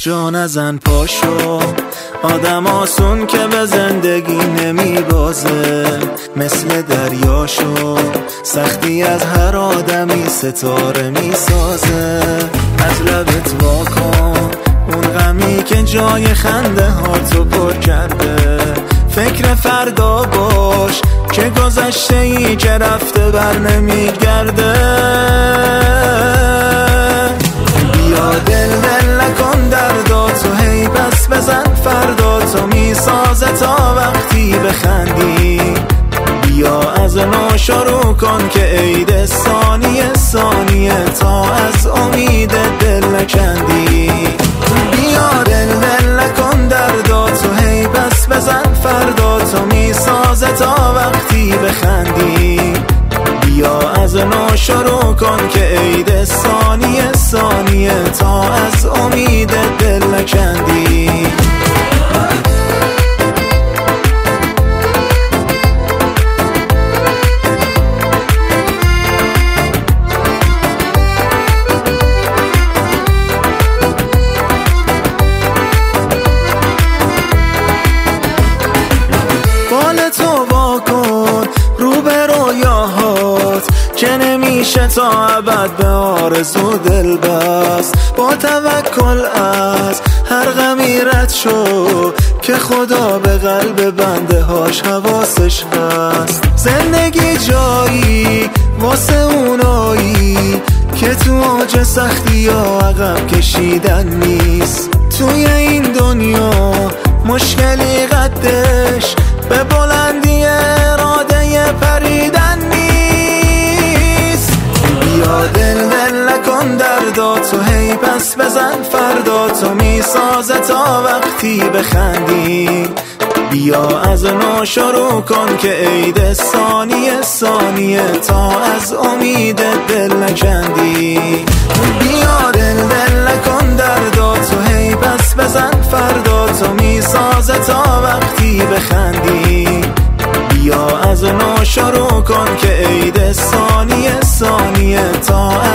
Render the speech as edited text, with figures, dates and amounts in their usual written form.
جا نزن پاشو، آدم آسون که به زندگی نمیبازه، مثل دریاشو سختی از هر آدمی ستاره میسازه. از لبت واکن اون غمی که جای خنده ها تو پر کرده، فکر فردا باش که گذشته ای که رفته بر نمیگرده. بیا دل نکن درداتو، هی پس بزن فردا تو میسازه تا وقتی بخندی. بیا از نو شروع کن که عید ثانیه ثانیه تا از امید دل نکندی. بیا دل نکن درداتو، هی پس بزن فردا تو میسازه تا وقتی بخندی. بیا از نو شروع کن که عید ثانیه ثانیه تا از امید دل نکندی. بالتو واکن رو به رویاهات که نمیشه تا ابد به آرزو دل بست. با توکل از هر غمی رد شو که خدا به قلب بنده هاش حواسش هست. زندگی جایی واسه اونایی که تو اوج سختی ها عقب کشیدن نیست. توی این دنیا مشکلی قدش به بلندی اراده پریدن نیست. بیا دل نکن درداتو، هی پس بزن فردا تو میسازه تا وقتی بخندی. بیا از نو شروع کن که عید ثانیه ثانیه تا از امید دل نکندی. بیا دل نکن درداتو، هی پس بزن فردا تو میسازه تا وقتی بخندی. بیا از نو شروع کن که عید ثانیه ثانیه تا